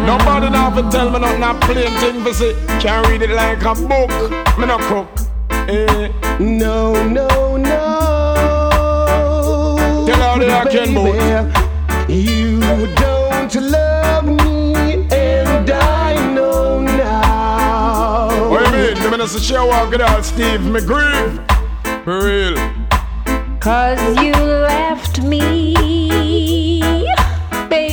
Nobody now fi tell me nothing, not plain thing for say. Can't read it like a book, me no cook. No, no, no. Tell all the can book. You don't love me, and I know now. What do you mean? The minister share walk it out, Steve, me grieve. For real. 'Cause you left me